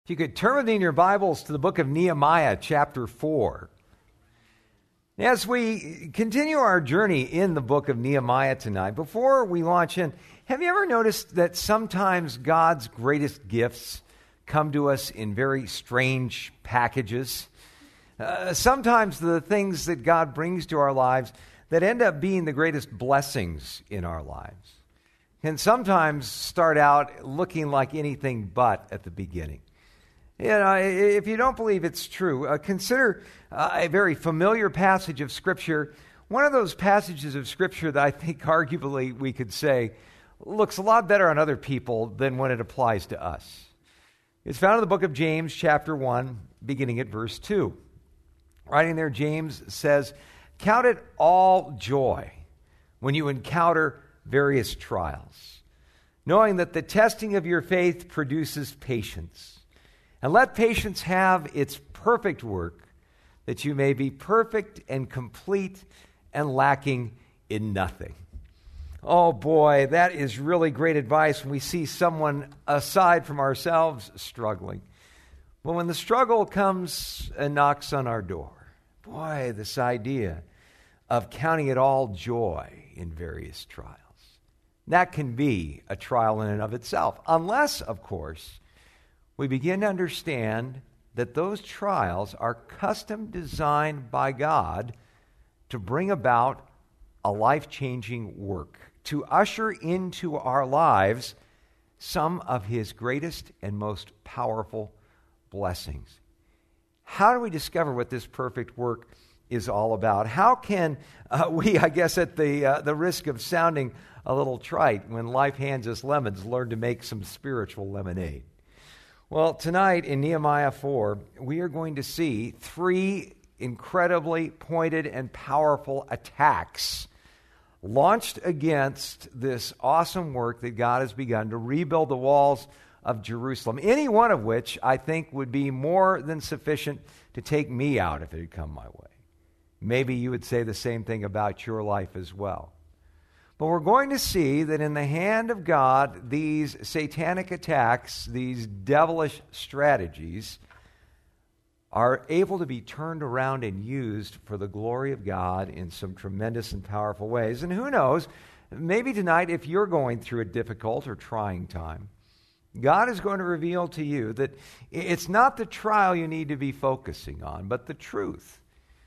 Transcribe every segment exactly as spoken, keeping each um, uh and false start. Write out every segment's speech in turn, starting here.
If you could turn with me in your Bibles to the book of Nehemiah, chapter four. As we continue our journey in the book of Nehemiah tonight, before we launch in, have you ever noticed that sometimes God's greatest gifts come to us in very strange packages? Uh, sometimes the things that God brings to our lives that end up being the greatest blessings in our lives can sometimes start out looking like anything but at the beginning. You know, if you don't believe it's true, uh, consider uh, a very familiar passage of Scripture. One of those passages of Scripture that I think arguably we could say looks a lot better on other people than when it applies to us. It's found in the book of James, chapter one, beginning at verse two. Writing there, James says, "Count it all joy when you encounter various trials, knowing that the testing of your faith produces patience. And let patience have its perfect work, that you may be perfect and complete and lacking in nothing." Oh boy, that is really great advice when we see someone aside from ourselves struggling. But when the struggle comes and knocks on our door, boy, this idea of counting it all joy in various trials, that can be a trial in and of itself. Unless, of course, we begin to understand that those trials are custom designed by God to bring about a life-changing work, to usher into our lives some of His greatest and most powerful blessings. How do we discover what this perfect work is all about? How can uh, we, I guess at the, uh, the risk of sounding a little trite, when life hands us lemons, learn to make some spiritual lemonade? Well, tonight in Nehemiah four, we are going to see three incredibly pointed and powerful attacks launched against this awesome work that God has begun to rebuild the walls of Jerusalem, any one of which I think would be more than sufficient to take me out if it had come my way. Maybe you would say the same thing about your life as well. But we're going to see that in the hand of God, these satanic attacks, these devilish strategies, are able to be turned around and used for the glory of God in some tremendous and powerful ways. And who knows, maybe tonight, if you're going through a difficult or trying time, God is going to reveal to you that it's not the trial you need to be focusing on, but the truth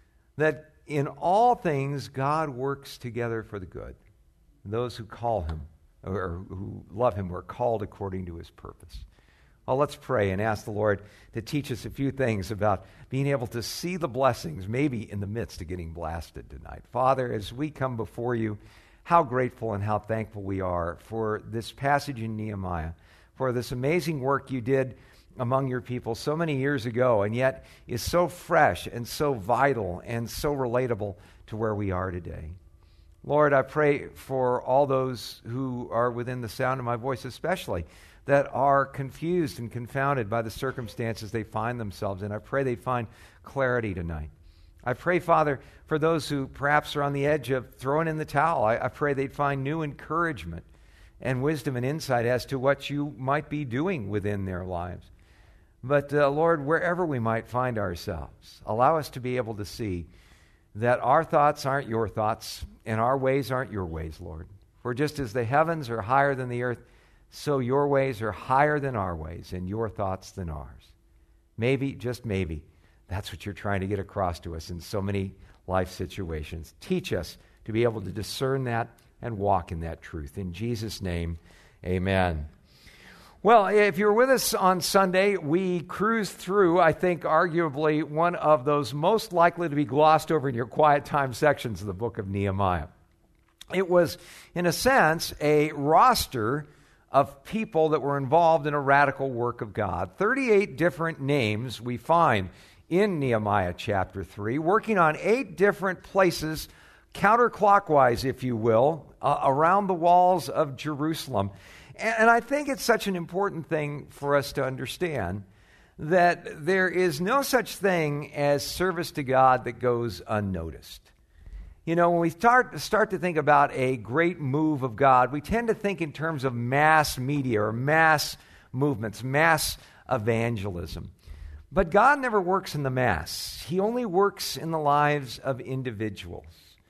that in all things God works together for the good. Those who call Him, or who love Him, were called according to His purpose. Well, let's pray and ask the Lord to teach us a few things about being able to see the blessings, maybe in the midst of getting blasted tonight. Father, as we come before You, how grateful and how thankful we are for this passage in Nehemiah, for this amazing work You did among Your people so many years ago, and yet is so fresh and so vital and so relatable to where we are today. Lord, I pray for all those who are within the sound of my voice, especially, that are confused and confounded by the circumstances they find themselves in. I pray they find clarity tonight. I pray, Father, for those who perhaps are on the edge of throwing in the towel. I, I pray they'd find new encouragement and wisdom and insight as to what You might be doing within their lives. But, uh, Lord, wherever we might find ourselves, allow us to be able to see that our thoughts aren't Your thoughts, and our ways aren't Your ways, Lord. For just as the heavens are higher than the earth, so Your ways are higher than our ways, and Your thoughts than ours. Maybe, just maybe, that's what You're trying to get across to us in so many life situations. Teach us to be able to discern that and walk in that truth. In Jesus' name, amen. Well, if you were with us on Sunday, we cruised through, I think, arguably one of those most likely to be glossed over in your quiet time sections of the book of Nehemiah. It was, in a sense, a roster of people that were involved in a radical work of God. thirty-eight different names we find in Nehemiah chapter three, working on eight different places, counterclockwise, if you will, uh, around the walls of Jerusalem. And I think it's such an important thing for us to understand that there is no such thing as service to God that goes unnoticed. You know, when we start, start to think about a great move of God, we tend to think in terms of mass media or mass movements, mass evangelism. But God never works in the mass. He only works in the lives of individuals.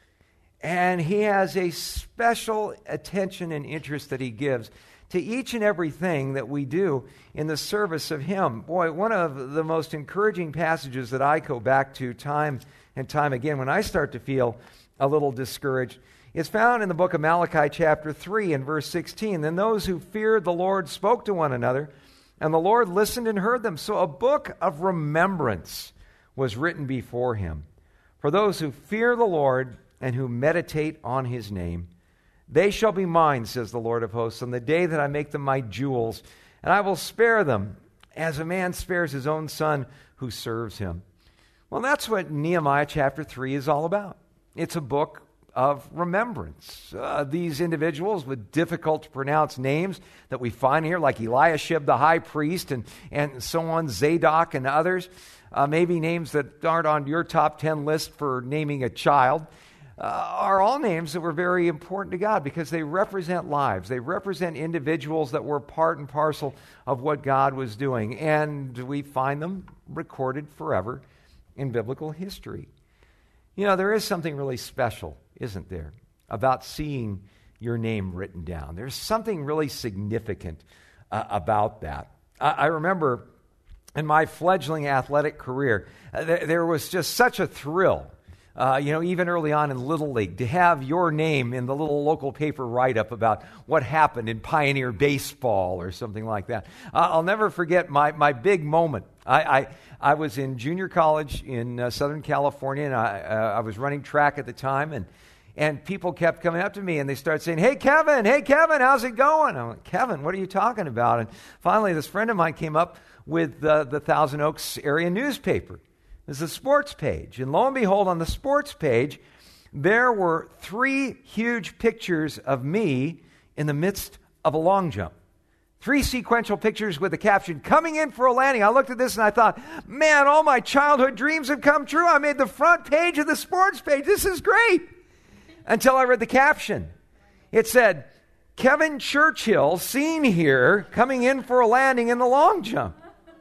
And he has a special attention and interest that he gives to each and everything that we do in the service of him. Boy, one of the most encouraging passages that I go back to time and time again when I start to feel a little discouraged is found in the book of Malachi chapter three and verse sixteen. Then those who feared the Lord spoke to one another, and the Lord listened and heard them. So a book of remembrance was written before him for those who fear the Lord and who meditate on his name. They shall be mine, says the Lord of hosts, on the day that I make them my jewels, and I will spare them as a man spares his own son who serves him. Well, that's what Nehemiah chapter three is all about. It's a book of remembrance. Uh, these individuals with difficult to pronounce names that we find here, like Eliashib the high priest and, and so on, Zadok and others, uh, maybe names that aren't on your top ten list for naming a child, uh, are all names that were very important to God because they represent lives. They represent individuals that were part and parcel of what God was doing. And we find them recorded forever in biblical history. You know, there is something really special, isn't there, about seeing your name written down. There's something really significant uh, about that. I, I remember in my fledgling athletic career, uh, th- there was just such a thrill, uh, you know, even early on in Little League, to have your name in the little local paper write-up about what happened in Pioneer baseball or something like that. Uh, I'll never forget my, my big moment. I, I I was in junior college in uh, Southern California, and I, uh, I was running track at the time, and and people kept coming up to me, and they started saying, "Hey, Kevin, hey, Kevin, how's it going?" I'm like, "Kevin, what are you talking about?" And finally, this friend of mine came up with uh, the Thousand Oaks area newspaper. There's a sports page, and lo and behold, on the sports page, there were three huge pictures of me in the midst of a long jump. Three sequential pictures with the caption, "Coming in for a landing." I looked at this and I thought, man, all my childhood dreams have come true. I made the front page of the sports page. This is great. Until I read the caption. It said, "Kevin Churchill seen here coming in for a landing in the long jump."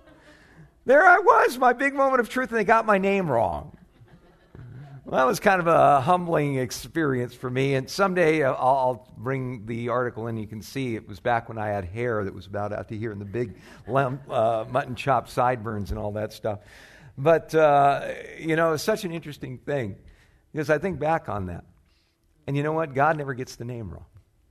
There I was, my big moment of truth, and they got my name wrong. Well, that was kind of a humbling experience for me, and someday uh, I'll, I'll bring the article in. You can see it was back when I had hair that was about out to here and the big lamb, uh, mutton chop sideburns and all that stuff. But, uh, you know, it's such an interesting thing because I think back on that. And you know what? God never gets the name wrong.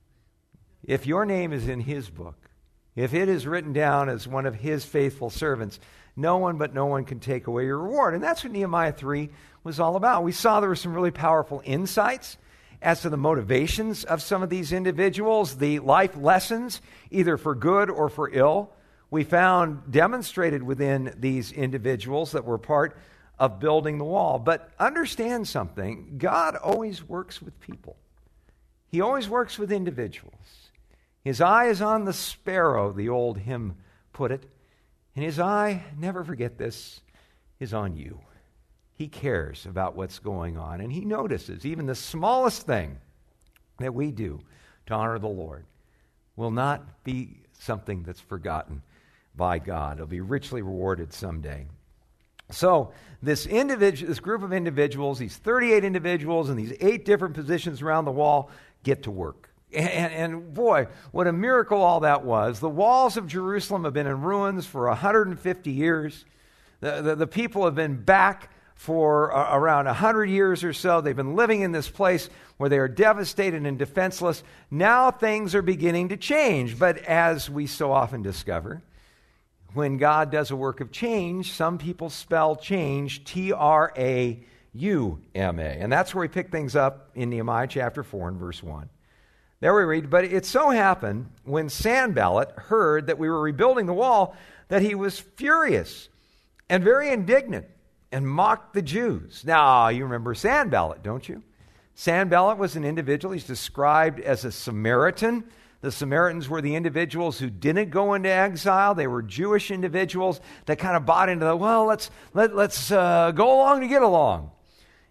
If your name is in his book, if it is written down as one of his faithful servants, no one but no one can take away your reward. And that's what Nehemiah three was all about. We saw there were some really powerful insights as to the motivations of some of these individuals, the life lessons, either for good or for ill, we found demonstrated within these individuals that were part of building the wall. But understand something, God always works with people. He always works with individuals. His eye is on the sparrow, the old hymn put it. And his eye, never forget this, is on you. He cares about what's going on, and he notices even the smallest thing that we do to honor the Lord will not be something that's forgotten by God. It'll be richly rewarded someday. So this individual, this group of individuals, these thirty-eight individuals in these eight different positions around the wall, get to work. And, and, and boy, what a miracle all that was. The walls of Jerusalem have been in ruins for one hundred fifty years. The, the, the people have been back for uh, around one hundred years or so. They've been living in this place where they are devastated and defenseless. Now things are beginning to change. But as we so often discover, when God does a work of change, some people spell change T R A U M A. And that's where we pick things up in Nehemiah chapter four and verse one. There we read, "But it so happened when Sanballat heard that we were rebuilding the wall that he was furious and very indignant and mocked the Jews." Now, you remember Sanballat, don't you? Sanballat was an individual. He's described as a Samaritan. The Samaritans were the individuals who didn't go into exile. They were Jewish individuals that kind of bought into the, well, let's let, let's uh, go along to get along.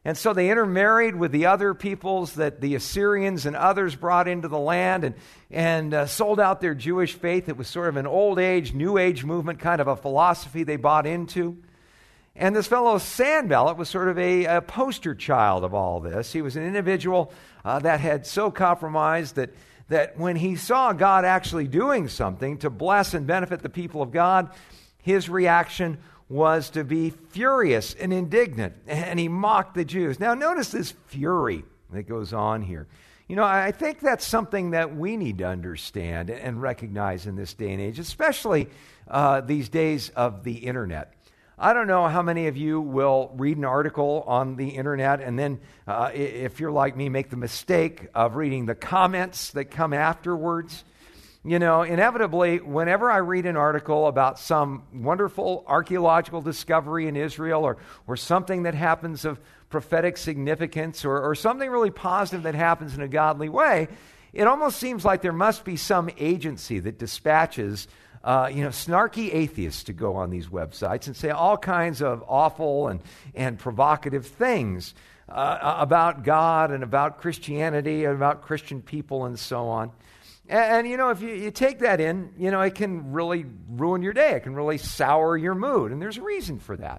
And so they intermarried with the other peoples that the Assyrians and others brought into the land and, and uh, sold out their Jewish faith. It was sort of an old age, new age movement, kind of a philosophy they bought into. And this fellow Sanballat was sort of a, a poster child of all this. He was an individual uh, that had so compromised that, that when he saw God actually doing something to bless and benefit the people of God, his reaction was to be furious and indignant, and he mocked the Jews. Now, notice this fury that goes on here. You know, I think that's something that we need to understand and recognize in this day and age, especially uh, these days of the internet. I don't know how many of you will read an article on the internet and then, uh, if you're like me, make the mistake of reading the comments that come afterwards. You know, inevitably, whenever I read an article about some wonderful archaeological discovery in Israel or, or something that happens of prophetic significance or, or something really positive that happens in a godly way, it almost seems like there must be some agency that dispatches Uh, you know, snarky atheists to go on these websites and say all kinds of awful and, and provocative things uh, about God and about Christianity and about Christian people and so on. And, and you know, if you, you take that in, you know, it can really ruin your day. It can really sour your mood. And there's a reason for that.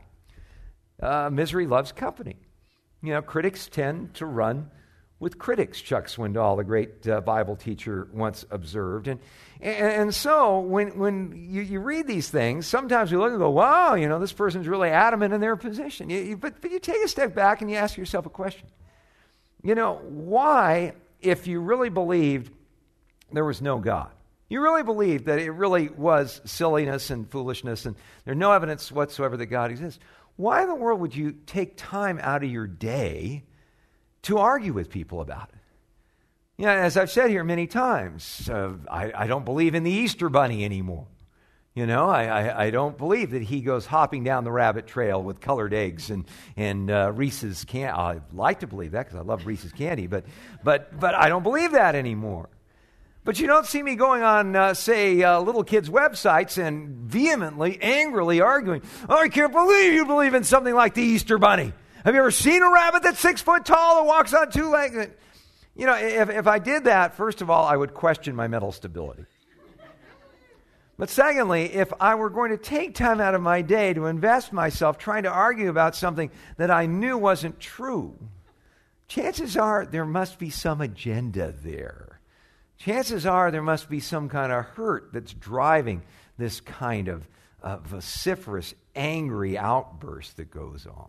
Uh, misery loves company. You know, critics tend to run with critics, Chuck Swindoll, the great uh, Bible teacher, once observed. And and, and so when when you, you read these things, sometimes we look and go, wow, you know, this person's really adamant in their position. You, you, but, but you take a step back and you ask yourself a question. You know, why, if you really believed there was no God, you really believed that it really was silliness and foolishness and there's no evidence whatsoever that God exists, why in the world would you take time out of your day to argue with people about it? You know, as I've said here many times, uh, I, I don't believe in the Easter Bunny anymore. You know, I, I, I don't believe that he goes hopping down the rabbit trail with colored eggs and and uh, Reese's candy. I'd like to believe that because I love Reese's candy, but but but I don't believe that anymore. But you don't see me going on, uh, say, uh, little kids' websites and vehemently, angrily arguing, oh, I can't believe you believe in something like the Easter Bunny. Have you ever seen a rabbit that's six foot tall and walks on two legs? You know, if, if I did that, first of all, I would question my mental stability. But secondly, if I were going to take time out of my day to invest myself trying to argue about something that I knew wasn't true, chances are there must be some agenda there. Chances are there must be some kind of hurt that's driving this kind of uh, vociferous, angry outburst that goes on.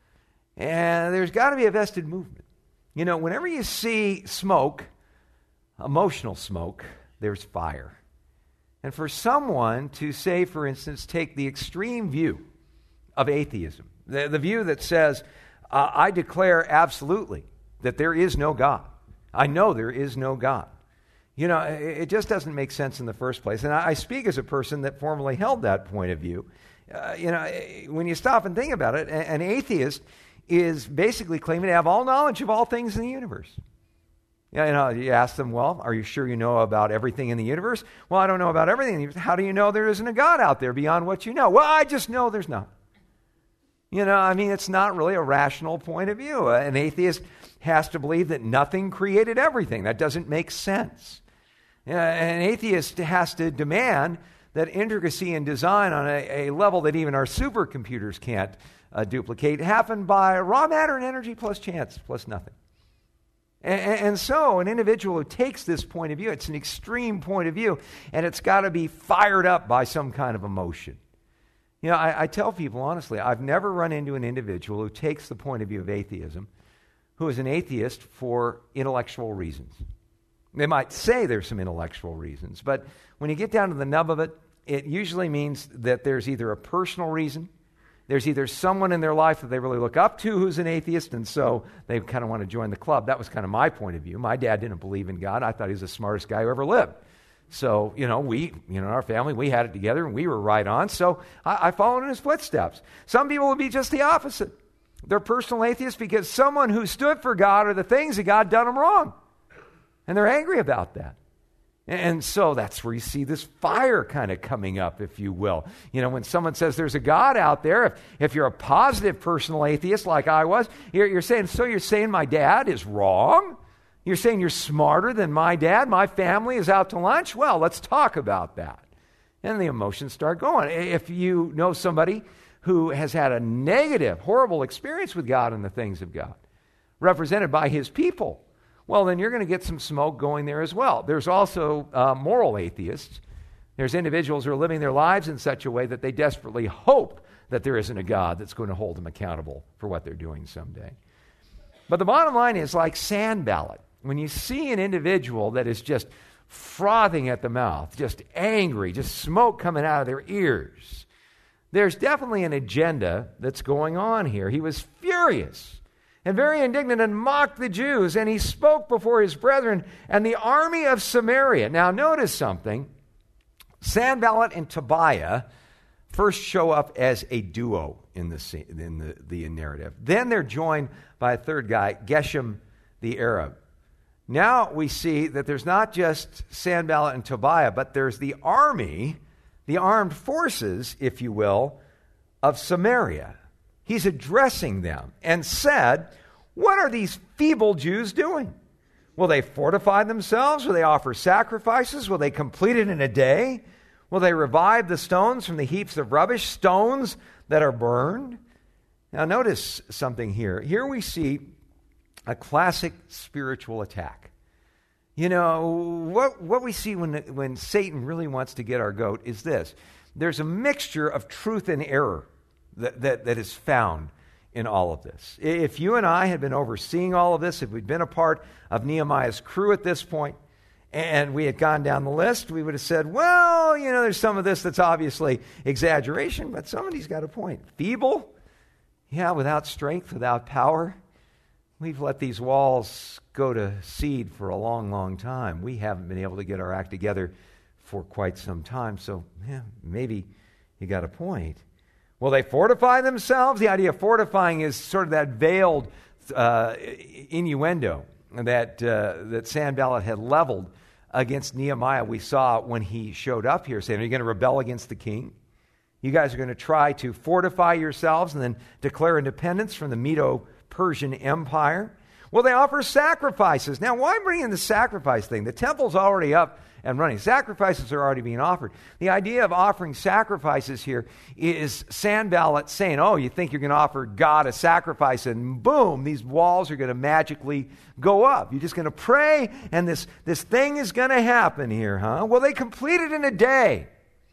And there's got to be a vested movement. You know, whenever you see smoke, emotional smoke, there's fire. And for someone to say, for instance, take the extreme view of atheism, the, the view that says, uh, I declare absolutely that there is no God. I know there is no God. You know, it, it just doesn't make sense in the first place. And I, I speak as a person that formerly held that point of view. Uh, you know, when you stop and think about it, an atheist is basically claiming to have all knowledge of all things in the universe. You know, you ask them, well, are you sure you know about everything in the universe? Well, I don't know about everything. How do you know there isn't a God out there beyond what you know? Well, I just know there's not. You know, I mean, it's not really a rational point of view. An atheist has to believe that nothing created everything. That doesn't make sense. You know, an atheist has to demand that intricacy in design on a, a level that even our supercomputers can't uh, duplicate happen by raw matter and energy plus chance plus nothing. And, and so an individual who takes this point of view, it's an extreme point of view, and it's got to be fired up by some kind of emotion. You know, I, I tell people honestly, I've never run into an individual who takes the point of view of atheism who is an atheist for intellectual reasons. They might say there's some intellectual reasons, but when you get down to the nub of it, it usually means that there's either a personal reason, there's either someone in their life that they really look up to who's an atheist, and so they kind of want to join the club. That was kind of my point of view. My dad didn't believe in God. I thought he was the smartest guy who ever lived. So, you know, we, you know, our family, we had it together, and we were right on. So I, I followed in his footsteps. Some people would be just the opposite. They're personal atheists because someone who stood for God or the things that God done them wrong. And they're angry about that. And so that's where you see this fire kind of coming up, if you will. You know, when someone says there's a God out there, if, if you're a positive personal atheist like I was, you're, you're saying, so you're saying my dad is wrong? You're saying you're smarter than my dad? My family is out to lunch? Well, let's talk about that. And the emotions start going. If you know somebody who has had a negative, horrible experience with God and the things of God, represented by his people, well, then you're going to get some smoke going there as well. There's also uh, moral atheists. There's individuals who are living their lives in such a way that they desperately hope that there isn't a God that's going to hold them accountable for what they're doing someday. But the bottom line is like Sanballat. When you see an individual that is just frothing at the mouth, just angry, just smoke coming out of their ears, there's definitely an agenda that's going on here. He was furious and very indignant and mocked the Jews, and he spoke before his brethren and the army of Samaria. Now notice something. Sanballat and Tobiah first show up as a duo in the scene, in the, the narrative. Then they're joined by a third guy, Geshem the Arab. Now we see that there's not just Sanballat and Tobiah, but there's the army, the armed forces, if you will, of Samaria. He's addressing them and said, what are these feeble Jews doing? Will they fortify themselves? Will they offer sacrifices? Will they complete it in a day? Will they revive the stones from the heaps of rubbish, stones that are burned? Now notice something here. Here we see a classic spiritual attack. You know, what, what we see when, when Satan really wants to get our goat is this. There's a mixture of truth and error that, that, that is found in all of this. If you and I had been overseeing all of this, if we'd been a part of Nehemiah's crew at this point, and we had gone down the list, we would have said, well, you know, there's some of this that's obviously exaggeration, but somebody's got a point. Feeble? Yeah, without strength, without power. We've let these walls go to seed for a long, long time. We haven't been able to get our act together for quite some time, so yeah, maybe you got a point. Will they fortify themselves? The idea of fortifying is sort of that veiled uh, innuendo that, uh, that Sanballat had leveled against Nehemiah. We saw when he showed up here, saying, are you going to rebel against the king? You guys are going to try to fortify yourselves and then declare independence from the Medo-Persian Empire? Will they offer sacrifices? Now, why bring in the sacrifice thing? The temple's already up and running. Sacrifices are already being offered. The idea of offering sacrifices here is Sanballat saying, oh, you think you're going to offer God a sacrifice and boom, these walls are going to magically go up. You're just going to pray and this, this thing is going to happen here, huh? Well, they complete it in a day.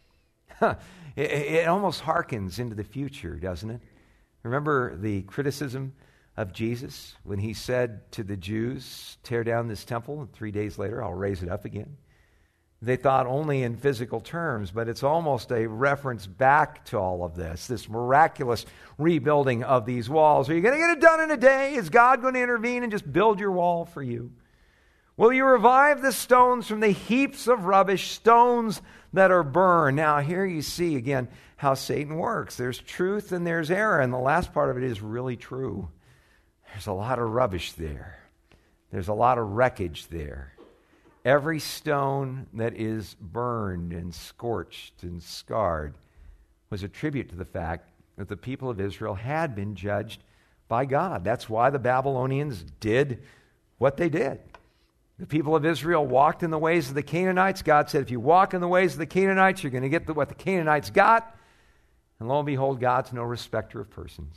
Huh. It, it almost harkens into the future, doesn't it? Remember the criticism of Jesus when he said to the Jews, tear down this temple and three days later I'll raise it up again? They thought only in physical terms, but it's almost a reference back to all of this, this miraculous rebuilding of these walls. Are you going to get it done in a day? Is God going to intervene and just build your wall for you? Will you revive the stones from the heaps of rubbish, stones that are burned? Now, here you see again how Satan works. There's truth and there's error, and the last part of it is really true. There's a lot of rubbish there. There's a lot of wreckage there. Every stone that is burned and scorched and scarred was a tribute to the fact that the people of Israel had been judged by God. That's why the Babylonians did what they did. The people of Israel walked in the ways of the Canaanites. God said, if you walk in the ways of the Canaanites, you're going to get the, what the Canaanites got. And lo and behold, God's no respecter of persons.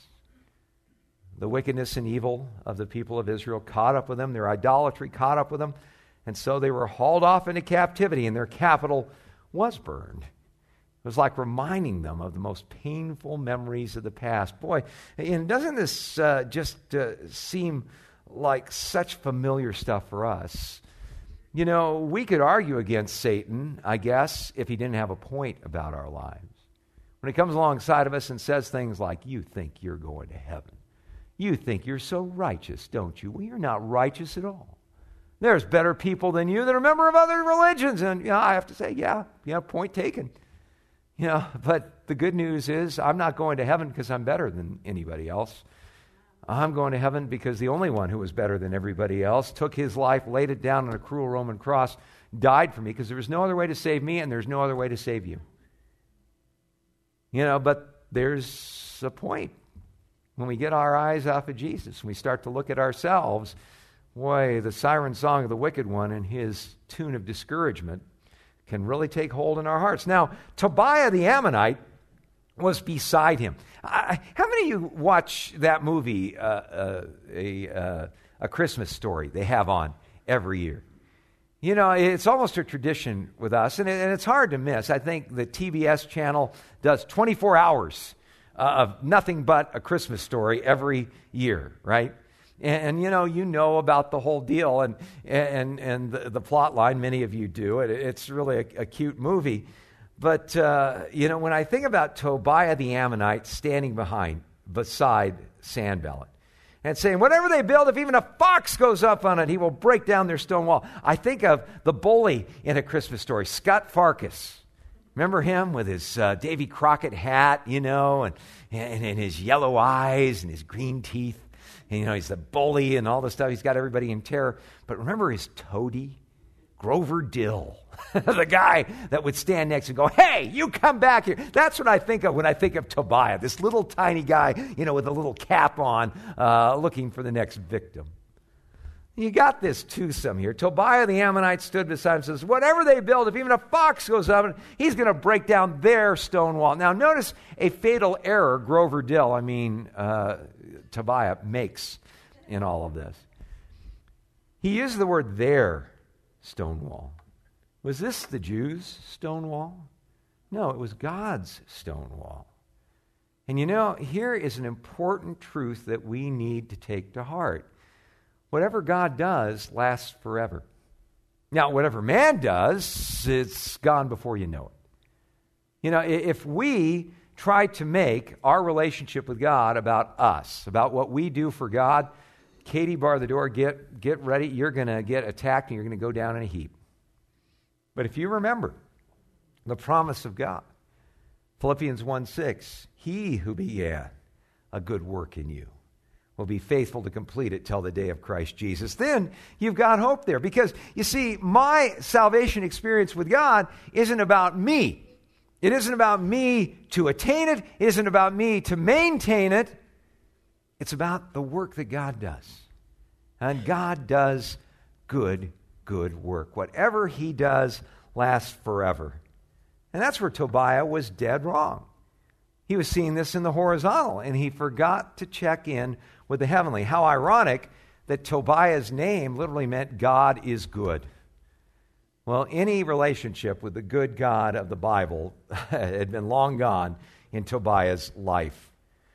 The wickedness and evil of the people of Israel caught up with them. Their idolatry caught up with them. And so they were hauled off into captivity, and their capital was burned. It was like reminding them of the most painful memories of the past. Boy, and doesn't this uh, just uh, seem like such familiar stuff for us? You know, we could argue against Satan, I guess, if he didn't have a point about our lives. When he comes alongside of us and says things like, you think you're going to heaven. You think you're so righteous, don't you? Well, you're not righteous at all. There's better people than you that are a member of other religions. And you know, I have to say, yeah, yeah, point taken. You know, but the good news is I'm not going to heaven because I'm better than anybody else. I'm going to heaven because the only one who was better than everybody else took his life, laid it down on a cruel Roman cross, died for me because there was no other way to save me and there's no other way to save you. You know, but there's a point. When we get our eyes off of Jesus and we start to look at ourselves, boy, the siren song of the wicked one and his tune of discouragement can really take hold in our hearts. Now, Tobiah the Ammonite was beside him. I, how many of you watch that movie, uh, uh, a, uh, a Christmas Story, they have on every year? You know, it's almost a tradition with us, and, it, and it's hard to miss. I think the T B S channel does twenty-four hours uh, of nothing but a Christmas Story every year, right? And, and you know, you know about the whole deal and and and the, the plot line. Many of you do. It, it's really a, a cute movie. But, uh, you know, when I think about Tobiah the Ammonite standing behind, beside Sanballat, and saying, whatever they build, if even a fox goes up on it, he will break down their stone wall. I think of the bully in A Christmas Story, Scott Farkas. Remember him with his uh, Davy Crockett hat, you know, and, and, and his yellow eyes and his green teeth. And, you know, he's the bully and all the stuff. He's got everybody in terror. But remember his toady, Grover Dill, the guy that would stand next and go, hey, you come back here. That's what I think of when I think of Tobiah, this little tiny guy, you know, with a little cap on, uh, looking for the next victim. You got this twosome here. Tobiah the Ammonite stood beside him and says, whatever they build, if even a fox goes up, he's going to break down their stone wall. Now, notice a fatal error Grover Dill, I mean, uh, Tobiah, makes in all of this. He used the word their stone wall. Was this the Jews' stone wall? No, it was God's stone wall. And you know, here is an important truth that we need to take to heart. Whatever God does lasts forever. Now, whatever man does, it's gone before you know it. You know, if we try to make our relationship with God about us, about what we do for God, Katie, bar the door, get, get ready. You're going to get attacked and you're going to go down in a heap. But if you remember the promise of God, Philippians one six, he who began a good work in you will be faithful to complete it till the day of Christ Jesus. Then you've got hope there. Because, you see, my salvation experience with God isn't about me. It isn't about me to attain it. It isn't about me to maintain it. It's about the work that God does. And God does good, good work. Whatever he does lasts forever. And that's where Tobiah was dead wrong. He was seeing this in the horizontal, and he forgot to check in with the heavenly. How ironic that Tobiah's name literally meant God is good. Well, any relationship with the good God of the Bible had been long gone in Tobiah's life.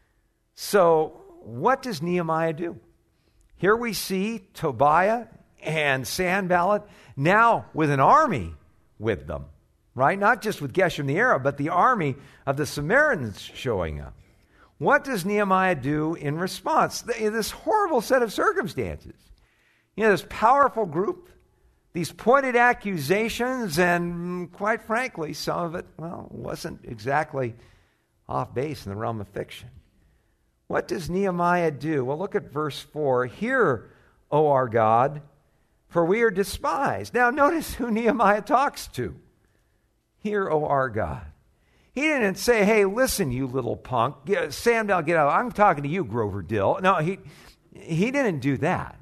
So, what does Nehemiah do? Here we see Tobiah and Sanballat now with an army with them, right? Not just with Geshem the Arab, but the army of the Samaritans showing up. What does Nehemiah do in response? This horrible set of circumstances. You know, this powerful group, these pointed accusations, and quite frankly, some of it, well, wasn't exactly off base in the realm of fiction. What does Nehemiah do? Well, look at verse four. Hear, O our God, for we are despised. Now, notice who Nehemiah talks to. Hear, O our God. He didn't say, hey, listen, you little punk. Get, Sanballat, get out. I'm talking to you, Grover Dill. No, he, he didn't do that.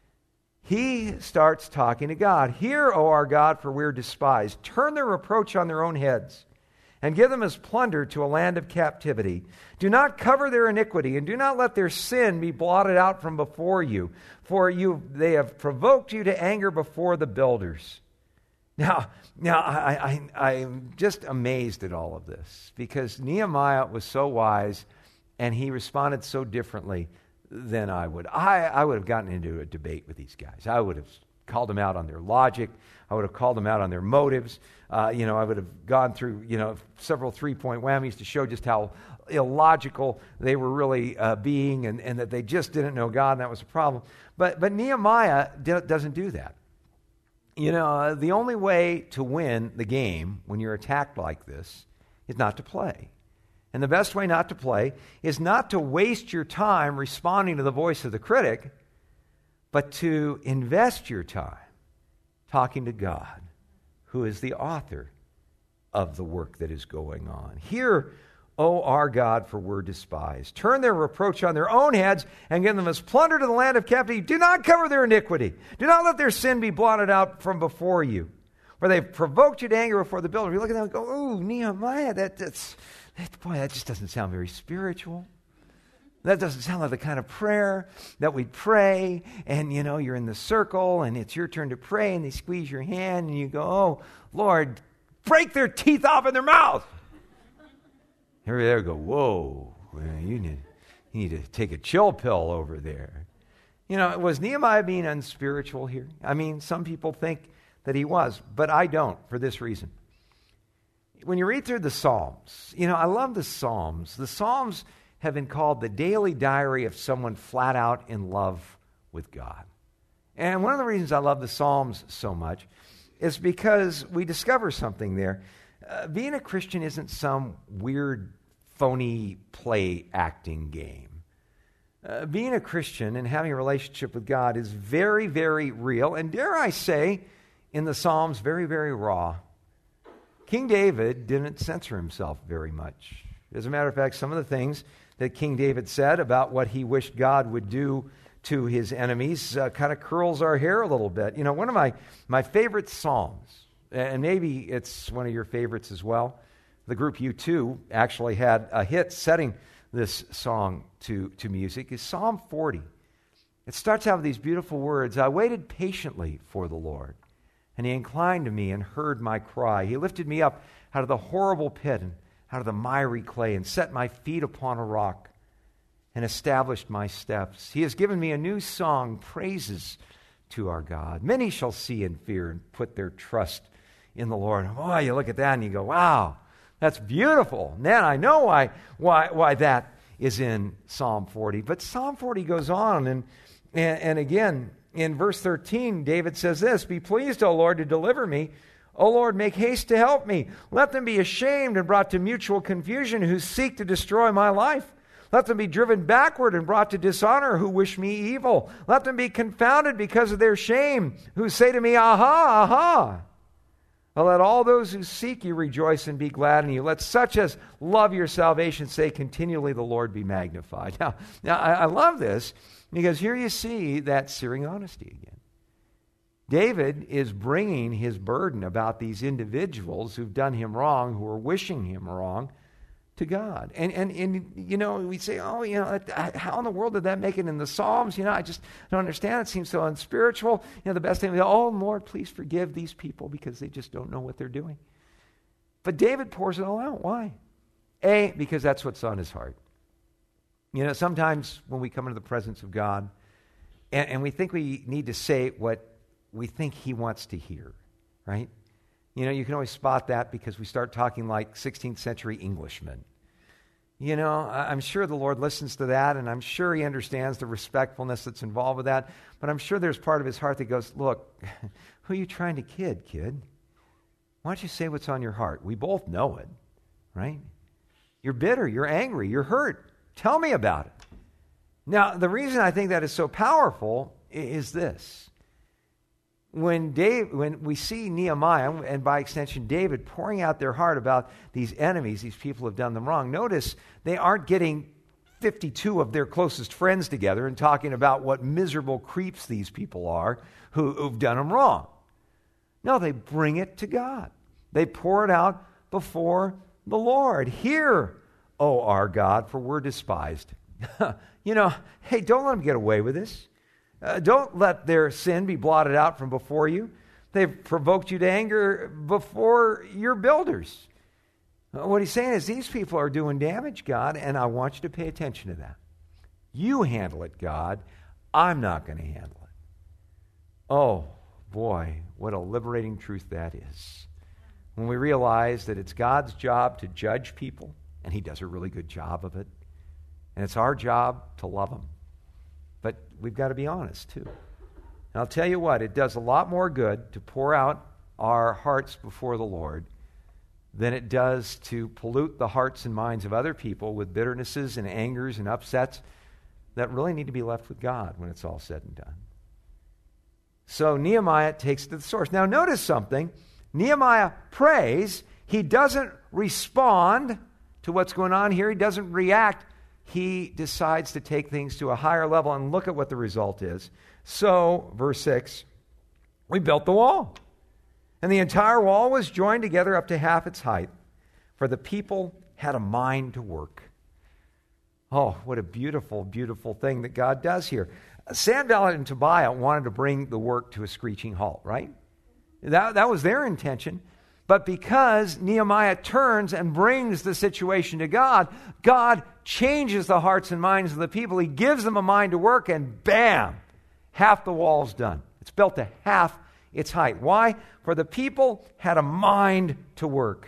He starts talking to God. Hear, O our God, for we are despised. Turn their reproach on their own heads, and give them as plunder to a land of captivity. Do not cover their iniquity, and do not let their sin be blotted out from before you, for you they have provoked you to anger before the builders. Now, now I, I, I'm just amazed at all of this, because Nehemiah was so wise, and he responded so differently than I would. I, I would have gotten into a debate with these guys. I would have called them out on their logic. I would have called them out on their motives. Uh, you know, I would have gone through, you know, several three-point whammies to show just how illogical they were really uh, being, and, and that they just didn't know God, and that was a problem. But but Nehemiah d- doesn't do that. You know, uh, the only way to win the game when you're attacked like this is not to play. And the best way not to play is not to waste your time responding to the voice of the critic, but to invest your time talking to God who is the author of the work that is going on. Hear, O our God, for we're despised. Turn their reproach on their own heads and give them as plunder to the land of captivity. Do not cover their iniquity. Do not let their sin be blotted out from before you. For they've provoked you to anger before the builder. You look at them and go, oh, Nehemiah, that, that's, that, boy, that just doesn't sound very spiritual. That doesn't sound like the kind of prayer that we pray, and, you know, you're in the circle, and it's your turn to pray, and they squeeze your hand, and you go, oh, Lord, break their teeth off in their mouth. Everybody there go, whoa, well, you need, you need to take a chill pill over there. You know, was Nehemiah being unspiritual here? I mean, some people think that he was, but I don't, for this reason. When you read through the Psalms, you know, I love the Psalms. The Psalms have been called the daily diary of someone flat out in love with God. And one of the reasons I love the Psalms so much is because we discover something there. Uh, being a Christian isn't some weird, phony play acting game. Uh, being a Christian and having a relationship with God is very, very real, and dare I say, in the Psalms, very, very raw. King David didn't censor himself very much. As a matter of fact, some of the things that King David said about what he wished God would do to his enemies uh, kind of curls our hair a little bit. You know, one of my, my favorite Psalms, and maybe it's one of your favorites as well, the group U two actually had a hit setting this song to, to music, is Psalm forty. It starts out with these beautiful words, I waited patiently for the Lord, and he inclined to me and heard my cry. He lifted me up out of the horrible pit and out of the miry clay and set my feet upon a rock and established my steps. He has given me a new song, praises to our God. Many shall see and fear and put their trust in the Lord. Oh, you look at that and you go, wow, that's beautiful. Man, I know why, why, why that is in Psalm forty. But Psalm forty goes on, and, and, and again, in verse thirteen, David says this, be pleased, O Lord, to deliver me. O Lord, make haste to help me. Let them be ashamed and brought to mutual confusion who seek to destroy my life. Let them be driven backward and brought to dishonor who wish me evil. Let them be confounded because of their shame who say to me, aha, aha. Well, let all those who seek you rejoice and be glad in you. Let such as love your salvation say continually the Lord be magnified. Now, now I, I love this because here you see that searing honesty again. David is bringing his burden about these individuals who've done him wrong, who are wishing him wrong, to God. And, and, and you know, we say, oh, you know, how in the world did that make it in the Psalms? You know, I just don't understand. It seems so unspiritual. You know, the best thing, oh, Lord, please forgive these people because they just don't know what they're doing. But David pours it all out. Why? A, because that's what's on his heart. You know, sometimes when we come into the presence of God and, and we think we need to say what we think he wants to hear, right? You know, you can always spot that because we start talking like sixteenth century Englishmen. You know, I'm sure the Lord listens to that, and I'm sure he understands the respectfulness that's involved with that, but I'm sure there's part of his heart that goes, look, who are you trying to kid, kid? Why don't you say what's on your heart? We both know it, right? You're bitter, you're angry, you're hurt. Tell me about it. Now, the reason I think that is so powerful is this. When Dave, when we see Nehemiah, and by extension David, pouring out their heart about these enemies, these people who have done them wrong, notice they aren't getting fifty-two of their closest friends together and talking about what miserable creeps these people are who, who've done them wrong. No, they bring it to God. They pour it out before the Lord. Hear, O our God, for we're despised. You know, hey, don't let them get away with this. Uh, don't let their sin be blotted out from before you. They've provoked you to anger before your builders. Uh, what he's saying is these people are doing damage, God, and I want you to pay attention to that. You handle it, God. I'm not going to handle it. Oh, boy, what a liberating truth that is. When we realize that it's God's job to judge people, and he does a really good job of it, and it's our job to love them. But we've got to be honest, too. And I'll tell you what, it does a lot more good to pour out our hearts before the Lord than it does to pollute the hearts and minds of other people with bitternesses and angers and upsets that really need to be left with God when it's all said and done. So Nehemiah takes it to the source. Now notice something. Nehemiah prays. He doesn't respond to what's going on here. He doesn't react. He decides to take things to a higher level, and look at what the result is. So, verse six, we built the wall, and the entire wall was joined together up to half its height, for the people had a mind to work. Oh, what a beautiful, beautiful thing that God does here. Sanballat and Tobiah wanted to bring the work to a screeching halt, right? That, that was their intention. But because Nehemiah turns and brings the situation to God, God changes the hearts and minds of the people. He gives them a mind to work, and bam, half the wall's done. It's built to half its height. Why? For the people had a mind to work.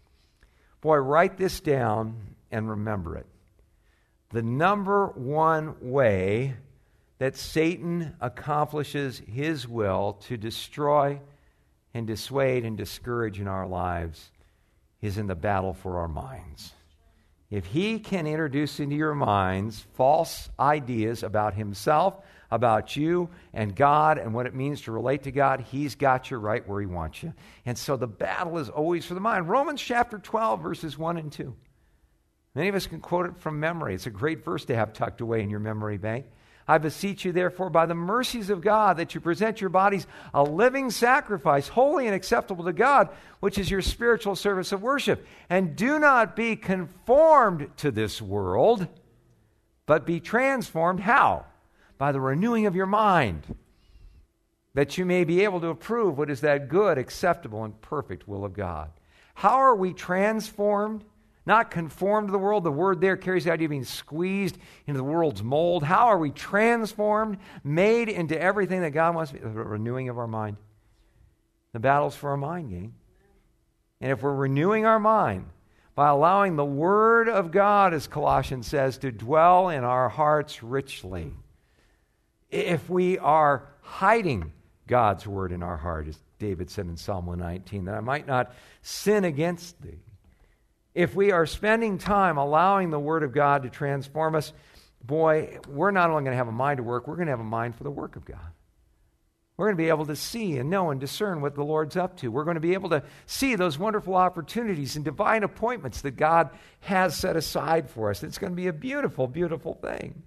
Boy, write this down and remember it. The number one way that Satan accomplishes his will to destroy and dissuade and discourage in our lives is in the battle for our minds. If he can introduce into your minds false ideas about himself, about you and God and what it means to relate to God, he's got you right where he wants you. And so the battle is always for the mind. Romans chapter twelve, verses one and two. Many of us can quote it from memory. It's a great verse to have tucked away in your memory bank. I beseech you, therefore, by the mercies of God, that you present your bodies a living sacrifice, holy and acceptable to God, which is your spiritual service of worship. And do not be conformed to this world, but be transformed. How? By the renewing of your mind, that you may be able to approve what is that good, acceptable, and perfect will of God. How are we transformed? Not conformed to the world. The word there carries the idea of being squeezed into the world's mold. How are we transformed, made into everything that God wants? The renewing of our mind. The battle's for our mind, gang. And if we're renewing our mind by allowing the Word of God, as Colossians says, to dwell in our hearts richly, if we are hiding God's Word in our heart, as David said in Psalm one nineteen, that I might not sin against thee. If we are spending time allowing the Word of God to transform us, boy, we're not only going to have a mind to work, we're going to have a mind for the work of God. We're going to be able to see and know and discern what the Lord's up to. We're going to be able to see those wonderful opportunities and divine appointments that God has set aside for us. It's going to be a beautiful, beautiful thing.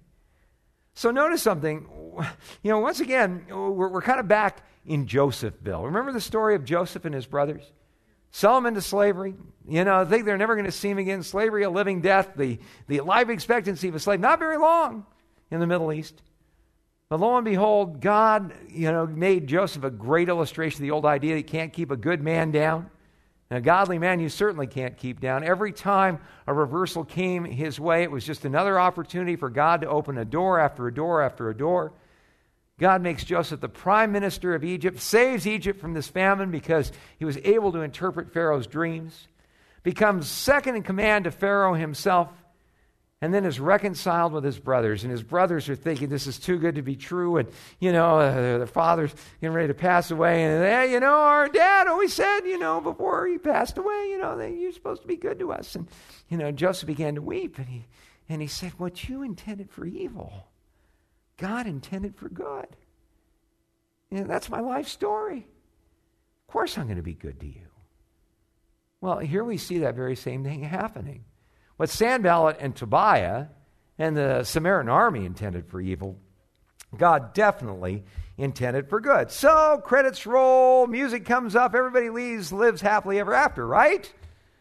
So notice something. You know, once again, we're, we're kind of back in Josephville. Remember the story of Joseph and his brothers? Sell them into slavery. You know, think they're never going to see him again. Slavery, a living death. The, the life expectancy of a slave, not very long in the Middle East. But lo and behold, God, you know, made Joseph a great illustration of the old idea that you can't keep a good man down. And a godly man you certainly can't keep down. Every time a reversal came his way, it was just another opportunity for God to open a door after a door after a door. God makes Joseph the prime minister of Egypt, saves Egypt from this famine because he was able to interpret Pharaoh's dreams, becomes second in command to Pharaoh himself, and then is reconciled with his brothers. And his brothers are thinking this is too good to be true, and, you know, uh, their father's getting ready to pass away, and, hey, you know, our dad always said, you know, before he passed away, you know, that you're supposed to be good to us. And, you know, Joseph began to weep, and he, and he said, what you intended for evil, God intended for good. You know, that's my life story. Of course I'm going to be good to you. Well, here we see that very same thing happening. What Sanballat and Tobiah and the Samaritan army intended for evil, God definitely intended for good. So, credits roll, music comes up, everybody leaves, lives happily ever after, right?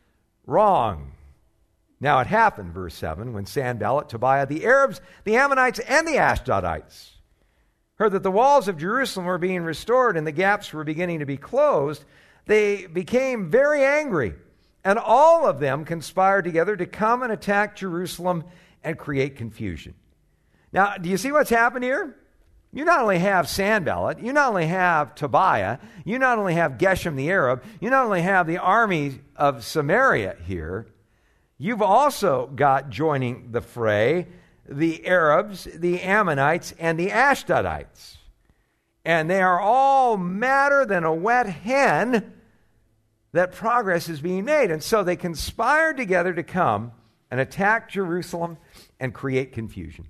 Wrong. Now it happened, verse seven, when Sanballat, Tobiah, the Arabs, the Ammonites, and the Ashdodites heard that the walls of Jerusalem were being restored and the gaps were beginning to be closed, they became very angry, and all of them conspired together to come and attack Jerusalem and create confusion. Now, do you see what's happened here? You not only have Sanballat, you not only have Tobiah, you not only have Geshem the Arab, you not only have the army of Samaria here, you've also got joining the fray the Arabs, the Ammonites, and the Ashdodites. And they are all madder than a wet hen that progress is being made. And so they conspired together to come and attack Jerusalem and create confusion.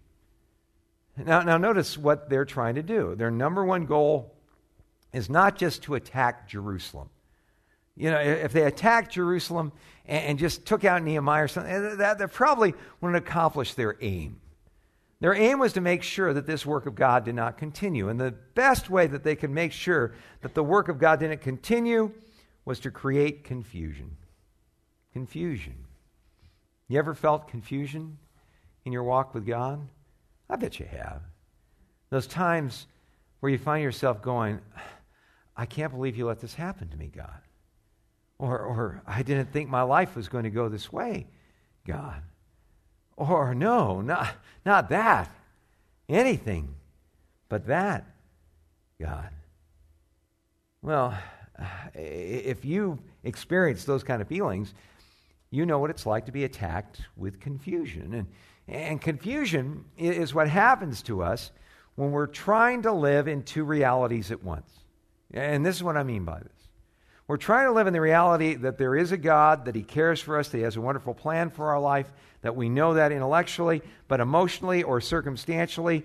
Now, now notice what they're trying to do. Their number one goal is not just to attack Jerusalem. You know, if they attacked Jerusalem and, and just took out Nehemiah or something, that, that probably wouldn't accomplish their aim. Their aim was to make sure that this work of God did not continue. And the best way that they could make sure that the work of God didn't continue was to create confusion. Confusion. You ever felt confusion in your walk with God? I bet you have. Those times where you find yourself going, I can't believe you let this happen to me, God. Or, or I didn't think my life was going to go this way, God. Or no, not, not that. Anything but that, God. Well, if you experience those kind of feelings, you know what it's like to be attacked with confusion. And, and confusion is what happens to us when we're trying to live in two realities at once. And this is what I mean by this. We're trying to live in the reality that there is a God, that He cares for us, that He has a wonderful plan for our life, that we know that intellectually, but emotionally or circumstantially,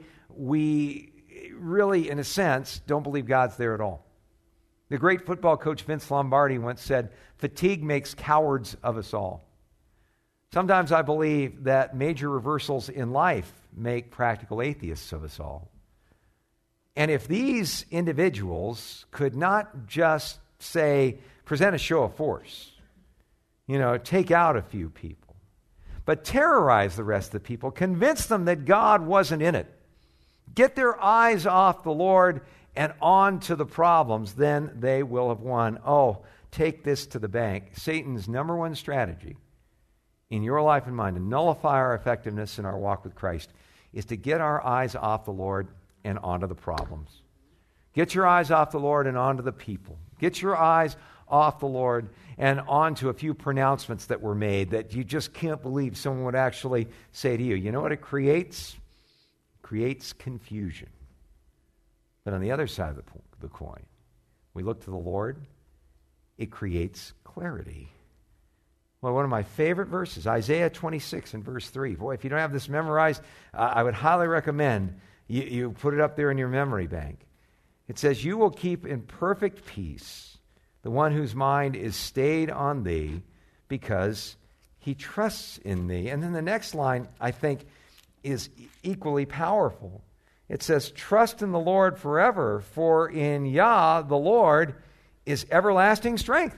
we really, in a sense, don't believe God's there at all. The great football coach Vince Lombardi once said, fatigue makes cowards of us all. Sometimes I believe that major reversals in life make practical atheists of us all. And if these individuals could not just say, present a show of force, you know, take out a few people, but terrorize the rest of the people, convince them that God wasn't in it, get their eyes off the Lord and on to the problems, then they will have won. Oh, take this to the bank. Satan's number one strategy in your life and mine to nullify our effectiveness in our walk with Christ is to get our eyes off the Lord and onto the problems. Get your eyes off the Lord and onto the people. Get your eyes off the Lord and onto a few pronouncements that were made that you just can't believe someone would actually say to you. You know what it creates? It creates confusion. But on the other side of the, the coin, we look to the Lord, it creates clarity. Well, one of my favorite verses, Isaiah twenty-six and verse three. Boy, if you don't have this memorized, uh, I would highly recommend you, you put it up there in your memory bank. It says, you will keep in perfect peace the one whose mind is stayed on thee because he trusts in thee. And then the next line, I think, is equally powerful. It says, trust in the Lord forever, for in Yah, the Lord, is everlasting strength.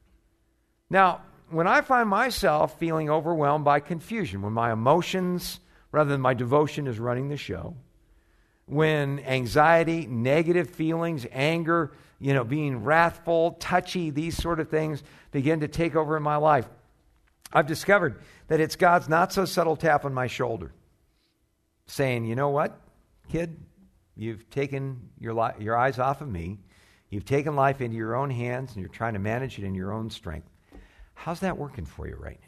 Now, when I find myself feeling overwhelmed by confusion, when my emotions, rather than my devotion, is running the show, when anxiety, negative feelings, anger, you know, being wrathful, touchy, these sort of things begin to take over in my life, I've discovered that it's God's not so subtle tap on my shoulder saying, you know what, kid, you've taken your li- your eyes off of me. You've taken life into your own hands and you're trying to manage it in your own strength. How's that working for you right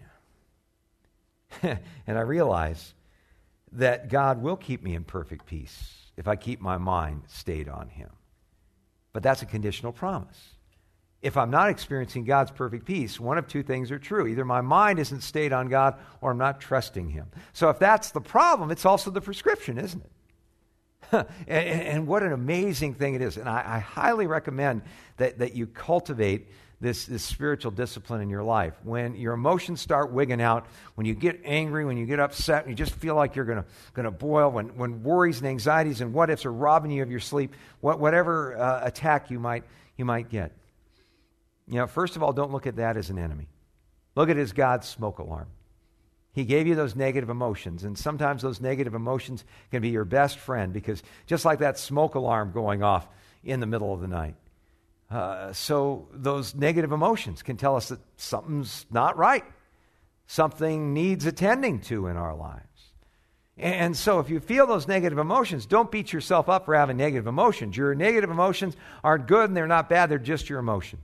now? And I realize that God will keep me in perfect peace if I keep my mind stayed on Him. But that's a conditional promise. If I'm not experiencing God's perfect peace, one of two things are true. Either my mind isn't stayed on God or I'm not trusting Him. So if that's the problem, it's also the prescription, isn't it? and, and what an amazing thing it is. And I, I highly recommend that, that you cultivate This, this spiritual discipline in your life. When your emotions start wigging out, when you get angry, when you get upset, and you just feel like you're going to going to boil, when, when worries and anxieties and what-ifs are robbing you of your sleep, what, whatever uh, attack you might you might get. You know, first of all, don't look at that as an enemy. Look at it as God's smoke alarm. He gave you those negative emotions, and sometimes those negative emotions can be your best friend, because just like that smoke alarm going off in the middle of the night, Uh, so those negative emotions can tell us that something's not right. Something needs attending to in our lives. And so if you feel those negative emotions, don't beat yourself up for having negative emotions. Your negative emotions aren't good and they're not bad. They're just your emotions.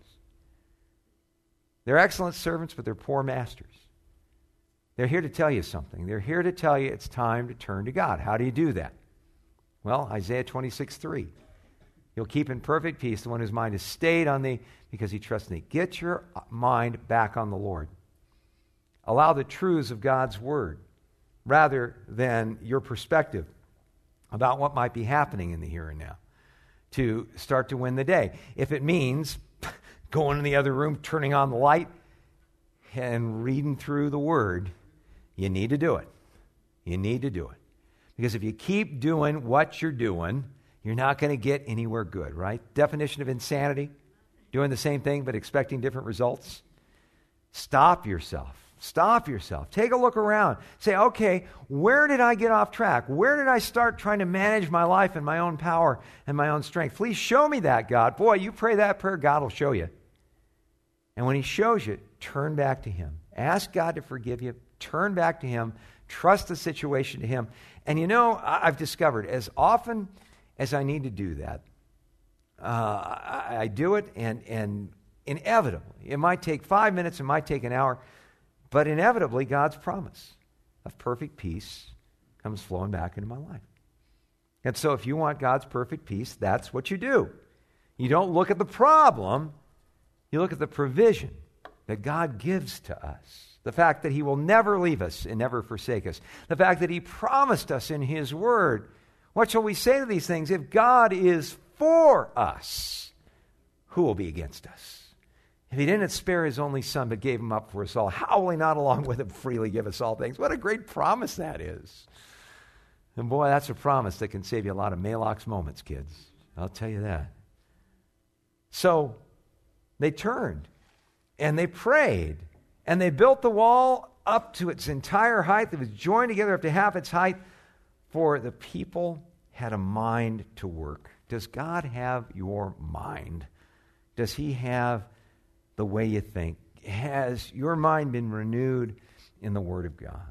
They're excellent servants, but they're poor masters. They're here to tell you something. They're here to tell you it's time to turn to God. How do you do that? Well, Isaiah twenty-six three. You'll keep in perfect peace the one whose mind is stayed on thee because he trusts in thee. Get your mind back on the Lord. Allow the truths of God's word rather than your perspective about what might be happening in the here and now to start to win the day. If it means going in the other room, turning on the light, and reading through the Word. You need to do it. You need to do it. Because if you keep doing what you're doing, you're not going to get anywhere good, right? Definition of insanity, doing the same thing but expecting different results. Stop yourself. Stop yourself. Take a look around. Say, okay, where did I get off track? Where did I start trying to manage my life in my own power and my own strength? Please show me that, God. Boy, you pray that prayer, God will show you. And when he shows you, turn back to him. Ask God to forgive you. Turn back to him. Trust the situation to him. And you know, I've discovered as often as I need to do that, uh, I, I do it, and, and inevitably, it might take five minutes, it might take an hour, but inevitably, God's promise of perfect peace comes flowing back into my life. And so if you want God's perfect peace, that's what you do. You don't look at the problem, you look at the provision that God gives to us. The fact that he will never leave us and never forsake us. The fact that he promised us in his word. What shall we say to these things? If God is for us, who will be against us? If he didn't spare his only son but gave him up for us all, how will he not along with him freely give us all things? What a great promise that is. And boy, that's a promise that can save you a lot of Malox moments, kids. I'll tell you that. So they turned and they prayed and they built the wall up to its entire height. It was joined together up to half its height, for the people had a mind to work. Does God have your mind? Does he have the way you think? Has your mind been renewed in the Word of God?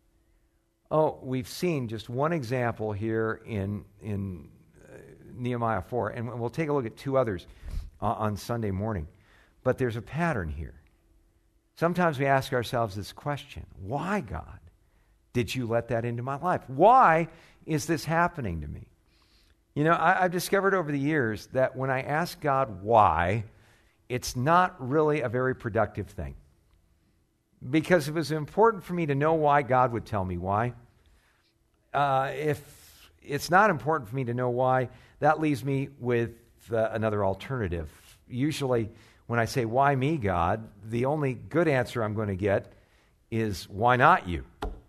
Oh, we've seen just one example here in, in uh, Nehemiah four, and we'll take a look at two others uh, on Sunday morning. But there's a pattern here. Sometimes we ask ourselves this question: why, God, did you let that into my life? Why is this happening to me? You know, I, I've discovered over the years that when I ask God why, it's not really a very productive thing. Because it was important for me to know why, God would tell me why. Uh, if it's not important for me to know why, that leaves me with uh, another alternative. Usually, when I say, why me, God, the only good answer I'm going to get is, why not you?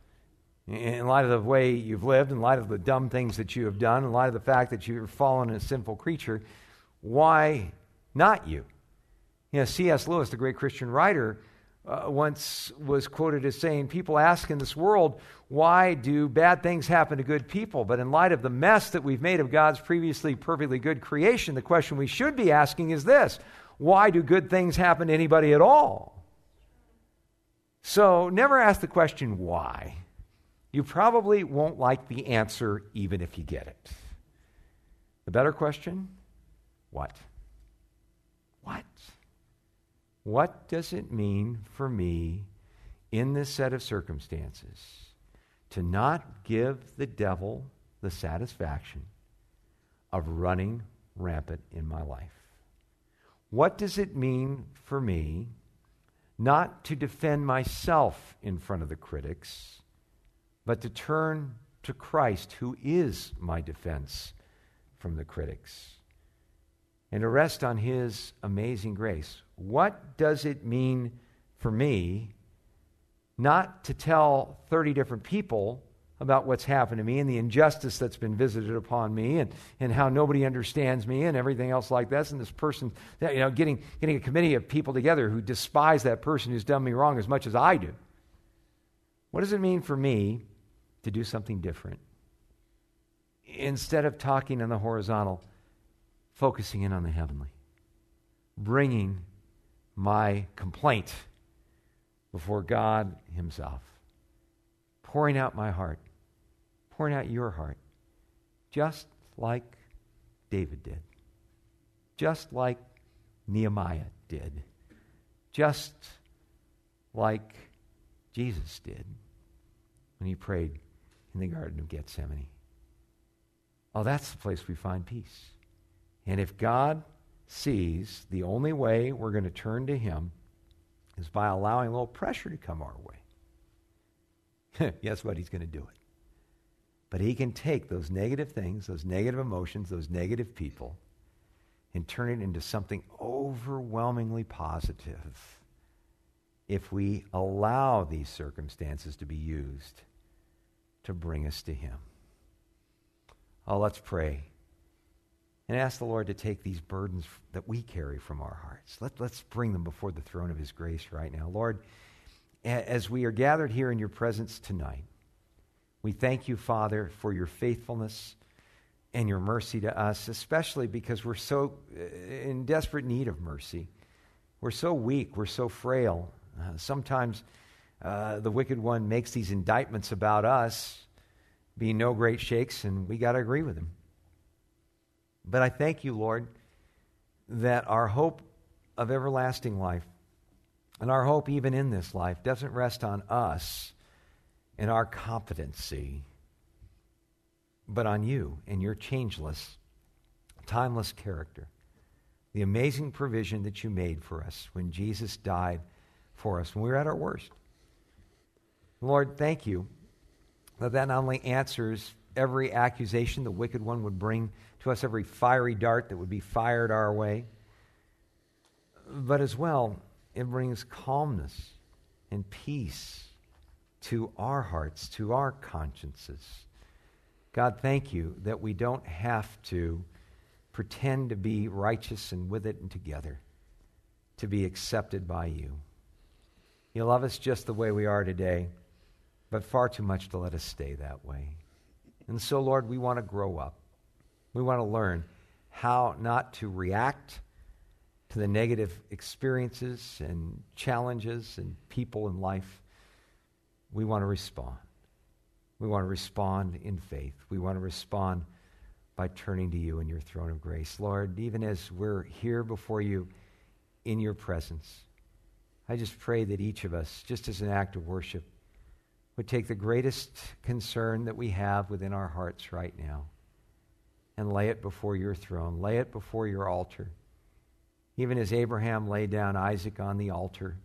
In light of the way you've lived, in light of the dumb things that you have done, in light of the fact that you're fallen and a sinful creature, why not you? You know, C S Lewis, the great Christian writer, uh, once was quoted as saying, people ask in this world, why do bad things happen to good people? But in light of the mess that we've made of God's previously perfectly good creation, the question we should be asking is this: why do good things happen to anybody at all? So never ask the question, why? You probably won't like the answer even if you get it. The better question, what? What? What does it mean for me in this set of circumstances to not give the devil the satisfaction of running rampant in my life? What does it mean for me not to defend myself in front of the critics, but to turn to Christ, who is my defense from the critics, and to rest on his amazing grace? What does it mean for me not to tell thirty different people about what's happened to me and the injustice that's been visited upon me, and, and how nobody understands me and everything else like this, and this person, you know, getting, getting a committee of people together who despise that person who's done me wrong as much as I do? What does it mean for me to do something different? Instead of talking on the horizontal, focusing in on the heavenly, bringing my complaint before God himself, pouring out my heart, pouring out your heart, just like David did, just like Nehemiah did, just like Jesus did when he prayed in the Garden of Gethsemane. Oh, that's the place we find peace. And if God sees the only way we're going to turn to him is by allowing a little pressure to come our way, guess what? He's going to do it. But he can take those negative things, those negative emotions, those negative people, and turn it into something overwhelmingly positive if we allow these circumstances to be used to bring us to him. Oh, let's pray and ask the Lord to take these burdens that we carry from our hearts. Let, let's bring them before the throne of his grace right now. Lord, as we are gathered here in your presence tonight, we thank you, Father, for your faithfulness and your mercy to us, especially because we're so in desperate need of mercy. We're so weak. We're so frail. Uh, sometimes uh, the wicked one makes these indictments about us being no great shakes, and we got to agree with him. But I thank you, Lord, that our hope of everlasting life and our hope even in this life doesn't rest on us and our competency, but on you and your changeless, timeless character. The amazing provision that you made for us when Jesus died for us when we were at our worst. Lord, thank you that that not only answers every accusation the wicked one would bring to us, every fiery dart that would be fired our way, but as well, it brings calmness and peace to our hearts, to our consciences. God, thank you that we don't have to pretend to be righteous and with it and together to be accepted by you. You love us just the way we are today, but far too much to let us stay that way. And so, Lord, we want to grow up. We want to learn how not to react to the negative experiences and challenges and people in life. We want to respond. We want to respond in faith. We want to respond by turning to you in your throne of grace. Lord, even as we're here before you in your presence, I just pray that each of us, just as an act of worship, would take the greatest concern that we have within our hearts right now and lay it before your throne, lay it before your altar. Even as Abraham laid down Isaac on the altar,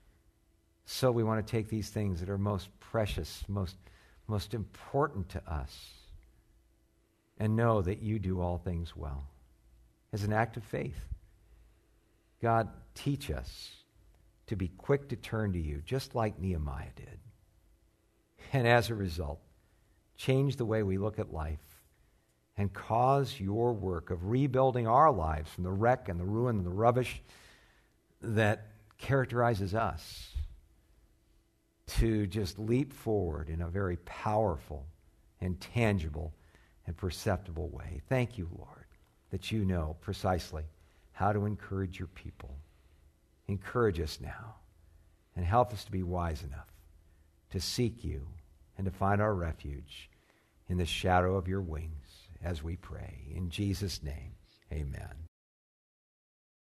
so we want to take these things that are most precious, most, most important to us, and know that you do all things well. As an act of faith, God, teach us to be quick to turn to you, just like Nehemiah did. And as a result, change the way we look at life and cause your work of rebuilding our lives from the wreck and the ruin and the rubbish that characterizes us to just leap forward in a very powerful and tangible and perceptible way. Thank you, Lord, that you know precisely how to encourage your people. Encourage us now and help us to be wise enough to seek you and to find our refuge in the shadow of your wings as we pray. In Jesus' name, amen.